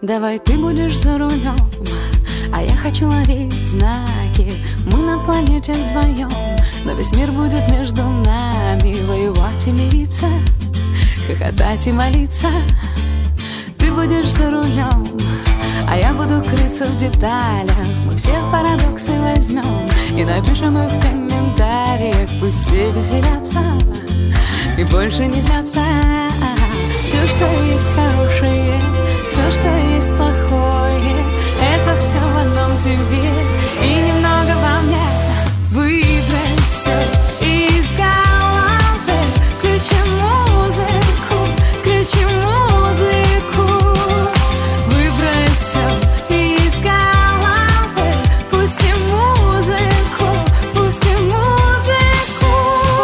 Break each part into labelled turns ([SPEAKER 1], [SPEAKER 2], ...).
[SPEAKER 1] Давай ты будешь за рулем, а я хочу ловить знаки. Мы на планете вдвоем, но весь мир будет между нами. Воевать и мириться, хохотать и молиться. Ты будешь за рулем, а я буду крыться в деталях. Мы все парадоксы возьмем и напишем их в комментариях. Пусть все веселятся и больше не злятся. Все, что есть хорошее, все, что есть плохое, это все в одном тебе и немного во мне. Выбрось все из головы, включи музыку, включи музыку. Выбрось все из головы, пусти музыку, пусти музыку.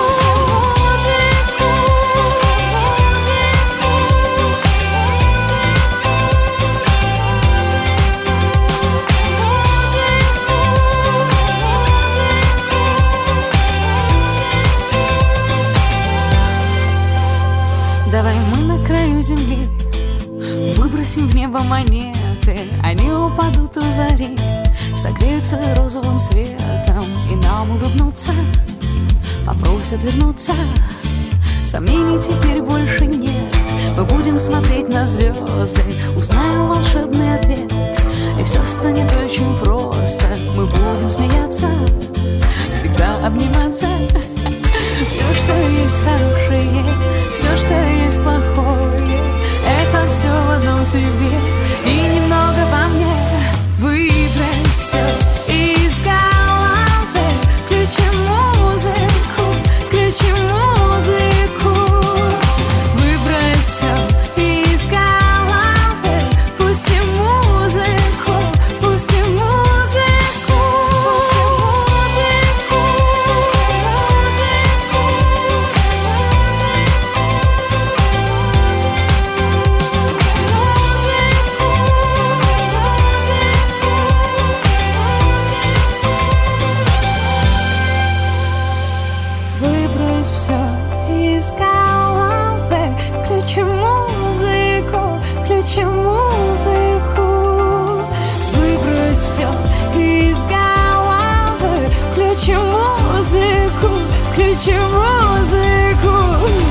[SPEAKER 1] Давай мы на краю земли выбросим в небо монеты. Они упадут у зари, согреются розовым светом и нам улыбнутся, попросят вернуться. Сомнений теперь больше нет. Мы будем смотреть на звезды, узнаем волшебный ответ, и все станет очень просто. Мы будем смеяться, всегда обниматься. Все, что есть хорошее, все, что есть плохое, это все в одном тебе и немного во мне. Выбрось все из головы, включи музыку, включи музыку. Выбрось все из головы, пусти музыку, пусти музыку. Выбрось все из головы, включи музыку, включи музыку. Выбрось все из головы, включи музыку, включи музыку.